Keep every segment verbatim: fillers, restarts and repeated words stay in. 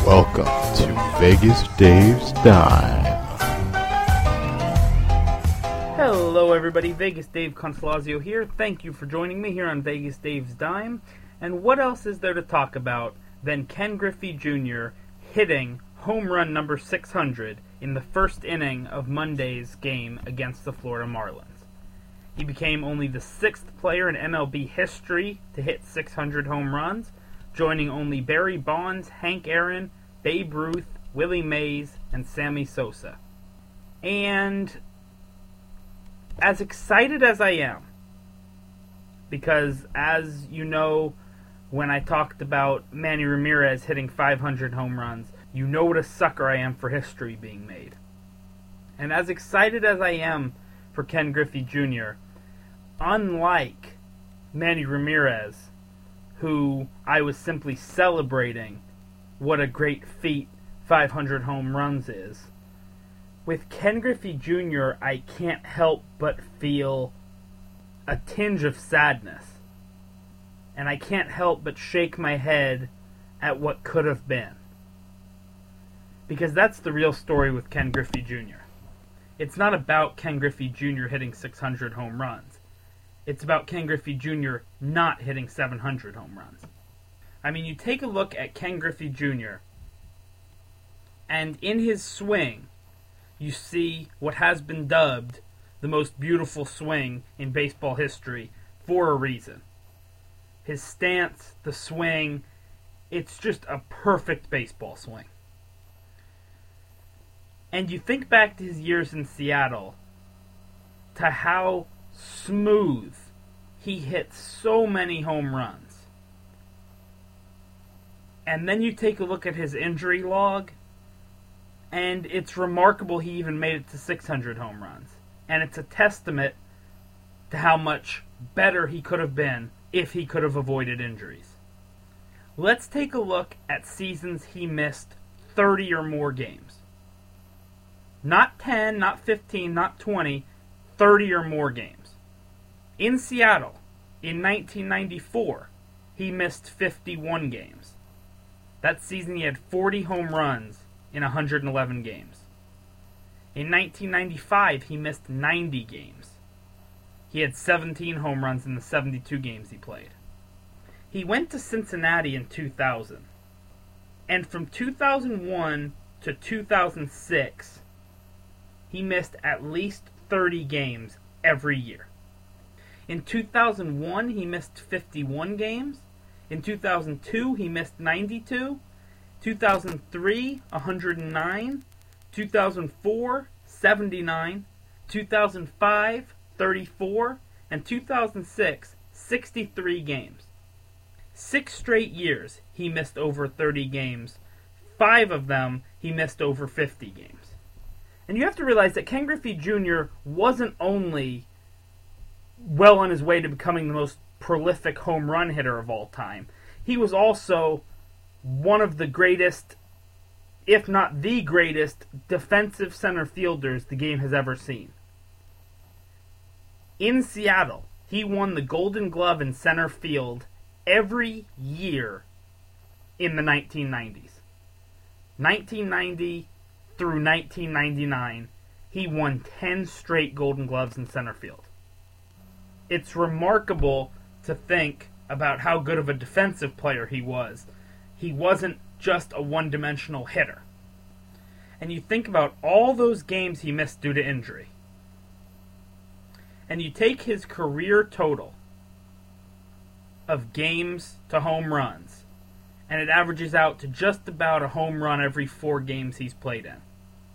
Welcome to Vegas Dave's Dime. Hello everybody, Vegas Dave Consolazio here. Thank you for joining me here on Vegas Dave's Dime. And what else is there to talk about than Ken Griffey Junior hitting home run number six hundred in the first inning of Monday's game against the Florida Marlins. He became only the sixth player in M L B history to hit six hundred home runs, joining only Barry Bonds, Hank Aaron, Babe Ruth, Willie Mays, and Sammy Sosa. And as excited as I am, because as you know, when I talked about Manny Ramirez hitting five hundred home runs, you know what a sucker I am for history being made. And as excited as I am for Ken Griffey Junior, unlike Manny Ramirez, who I was simply celebrating what a great feat five hundred home runs is, with Ken Griffey Junior, I can't help but feel a tinge of sadness. And I can't help but shake my head at what could have been. Because that's the real story with Ken Griffey Junior It's not about Ken Griffey Junior hitting six hundred home runs. It's about Ken Griffey Junior not hitting seven hundred home runs. I mean, you take a look at Ken Griffey Junior, and in his swing, you see what has been dubbed the most beautiful swing in baseball history for a reason. His stance, the swing, it's just a perfect baseball swing. And you think back to his years in Seattle, to how smooth he hit so many home runs. And then you take a look at his injury log, and it's remarkable he even made it to six hundred home runs. And it's a testament to how much better he could have been if he could have avoided injuries. Let's take a look at seasons he missed thirty or more games. Not ten, not fifteen, not twenty, thirty or more games. In Seattle, in nineteen ninety-four, he missed fifty-one games. That season he had forty home runs in one hundred eleven games. In nineteen ninety-five, he missed ninety games. He had seventeen home runs in the seventy-two games he played. He went to Cincinnati in two thousand. And from two thousand one to two thousand six, he missed at least thirty games every year. In two thousand one, he missed fifty-one games. In two thousand two, he missed ninety-two. two thousand three, one hundred nine. two thousand four, seventy-nine. two thousand five, thirty-four. And two thousand six, sixty-three games. Six straight years he missed over thirty games. Five of them he missed over fifty games. And you have to realize that Ken Griffey Junior wasn't only well on his way to becoming the most prolific home run hitter of all time, he was also one of the greatest, if not the greatest, defensive center fielders the game has ever seen. In Seattle, he won the Golden Glove in center field every year in the nineteen nineties. nineteen ninety through nineteen ninety-nine, he won ten straight Golden Gloves in center field. It's remarkable to think about how good of a defensive player he was. He wasn't just a one-dimensional hitter. And you think about all those games he missed due to injury. And you take his career total of games to home runs, and it averages out to just about a home run every four games he's played in.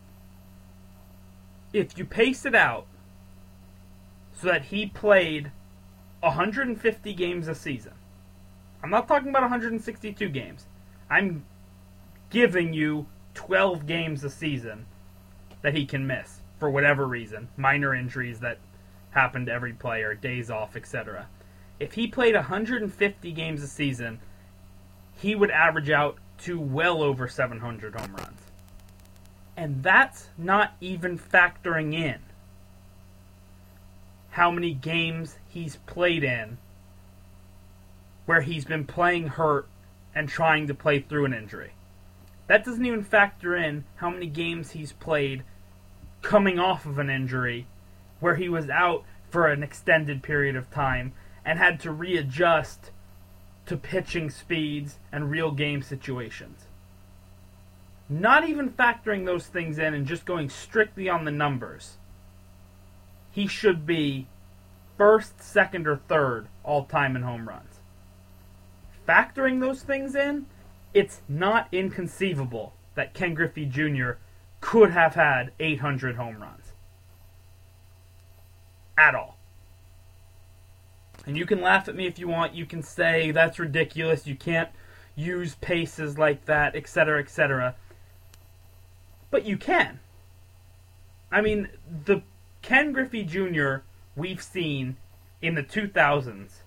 If you pace it out so that he played one hundred fifty games a season, I'm not talking about one hundred sixty-two games. I'm giving you twelve games a season that he can miss for whatever reason, minor injuries that happen to every player, days off, et cetera. If he played one hundred fifty games a season, he would average out to well over seven hundred home runs. And that's not even factoring in how many games he's played in where he's been playing hurt and trying to play through an injury. That doesn't even factor in how many games he's played coming off of an injury, where he was out for an extended period of time and had to readjust to pitching speeds and real game situations. Not even factoring those things in and just going strictly on the numbers, he should be first, second, or third all-time in home runs. Factoring those things in, it's not inconceivable that Ken Griffey Junior could have had eight hundred home runs. At all. And you can laugh at me if you want. You can say, that's ridiculous. You can't use paces like that, et cetera, et cetera. But you can. I mean, the Ken Griffey Junior we've seen in the two thousands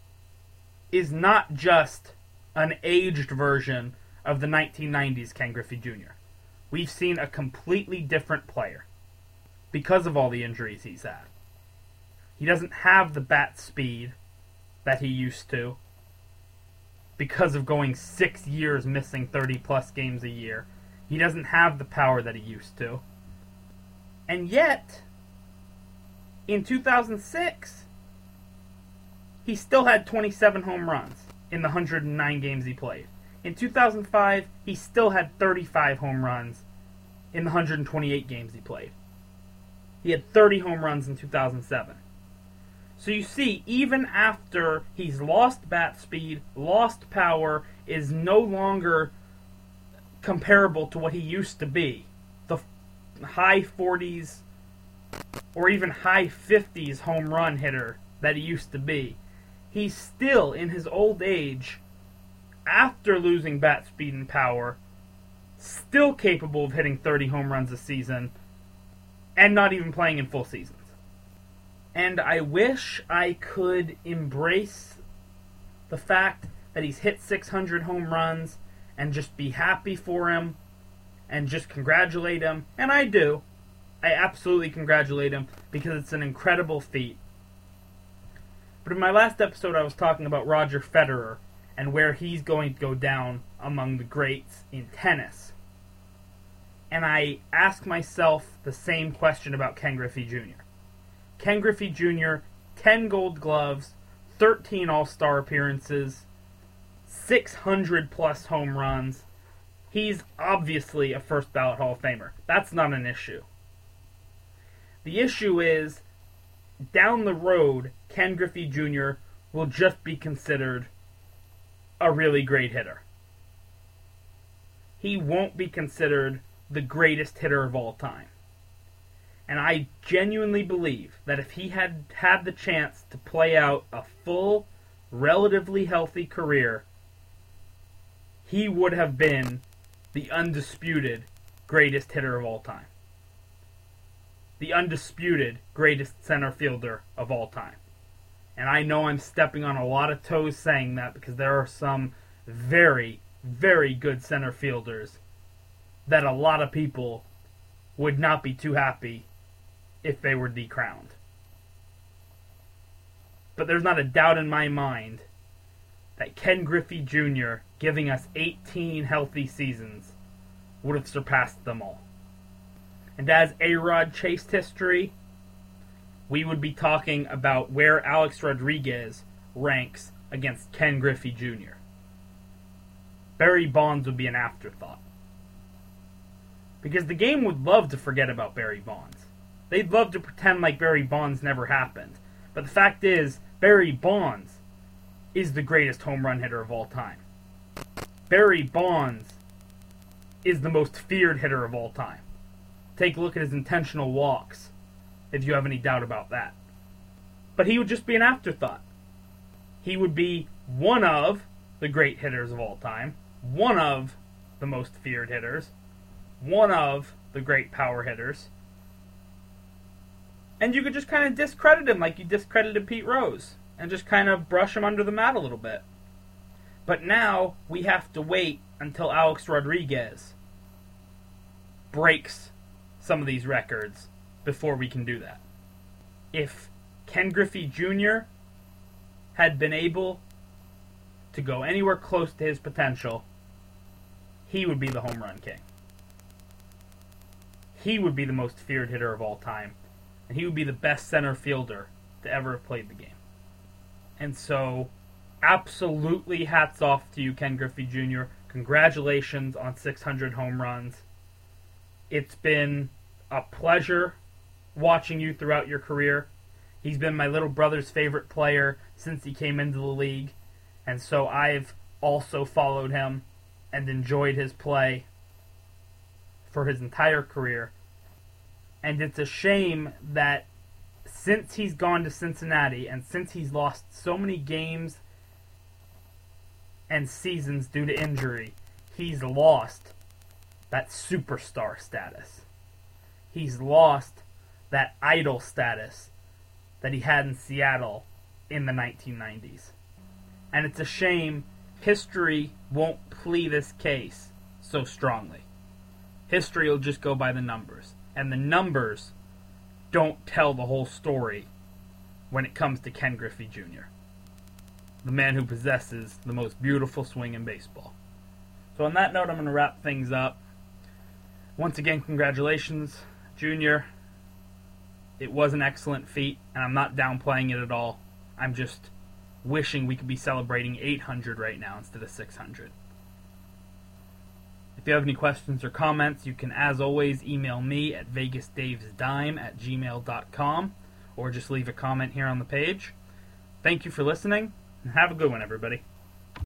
is not just an aged version of the nineteen nineties Ken Griffey Junior We've seen a completely different player because of all the injuries he's had. He doesn't have the bat speed that he used to because of going six years missing thirty-plus games a year. He doesn't have the power that he used to. And yet, in two thousand six, he still had twenty-seven home runs in the one hundred nine games he played. In two thousand five, he still had thirty-five home runs in the one hundred twenty-eight games he played. He had thirty home runs in two thousand seven. So you see, even after he's lost bat speed, lost power, is no longer comparable to what he used to be, the high forties or even high fifties home run hitter that he used to be, he's still, in his old age, after losing bat speed and power, still capable of hitting thirty home runs a season and not even playing in full seasons. And I wish I could embrace the fact that he's hit six hundred home runs and just be happy for him and just congratulate him. And I do. I absolutely congratulate him because it's an incredible feat. But in my last episode, I was talking about Roger Federer and where he's going to go down among the greats in tennis. And I ask myself the same question about Ken Griffey Junior Ken Griffey Junior, ten Gold Gloves, thirteen All-Star appearances, six hundred plus home runs. He's obviously a first ballot Hall of Famer. That's not an issue. The issue is, down the road, Ken Griffey Junior will just be considered a really great hitter. He won't be considered the greatest hitter of all time. And I genuinely believe that if he had had the chance to play out a full, relatively healthy career, he would have been the undisputed greatest hitter of all time. The undisputed greatest center fielder of all time. And I know I'm stepping on a lot of toes saying that because there are some very, very good center fielders that a lot of people would not be too happy if they were decrowned. But there's not a doubt in my mind that Ken Griffey Junior giving us eighteen healthy seasons would have surpassed them all. And as A-Rod chased history, we would be talking about where Alex Rodriguez ranks against Ken Griffey Junior Barry Bonds would be an afterthought. Because the game would love to forget about Barry Bonds. They'd love to pretend like Barry Bonds never happened. But the fact is, Barry Bonds is the greatest home run hitter of all time. Barry Bonds is the most feared hitter of all time. Take a look at his intentional walks, if you have any doubt about that. But he would just be an afterthought. He would be one of the great hitters of all time, one of the most feared hitters, one of the great power hitters, and you could just kind of discredit him like you discredited Pete Rose, and just kind of brush him under the mat a little bit. But now, we have to wait until Alex Rodriguez breaks some of these records before we can do that. If Ken Griffey Junior had been able to go anywhere close to his potential, he would be the home run king. He would be the most feared hitter of all time. And he would be the best center fielder to ever have played the game. And so, absolutely hats off to you, Ken Griffey Junior Congratulations on six hundred home runs. It's been a pleasure watching you throughout your career. He's been my little brother's favorite player since he came into the league. And so I've also followed him and enjoyed his play for his entire career. And it's a shame that since he's gone to Cincinnati and since he's lost so many games and seasons due to injury, he's lost that superstar status. He's lost that idol status that he had in Seattle in the nineteen nineties. And it's a shame history won't plea this case so strongly. History will just go by the numbers. And the numbers don't tell the whole story when it comes to Ken Griffey Junior, the man who possesses the most beautiful swing in baseball. So on that note, I'm going to wrap things up. Once again, congratulations, Junior. It was an excellent feat, and I'm not downplaying it at all. I'm just wishing we could be celebrating eight hundred right now instead of six hundred. If you have any questions or comments, you can, as always, email me at vegas daves dime at gmail dot com or just leave a comment here on the page. Thank you for listening, and have a good one, everybody.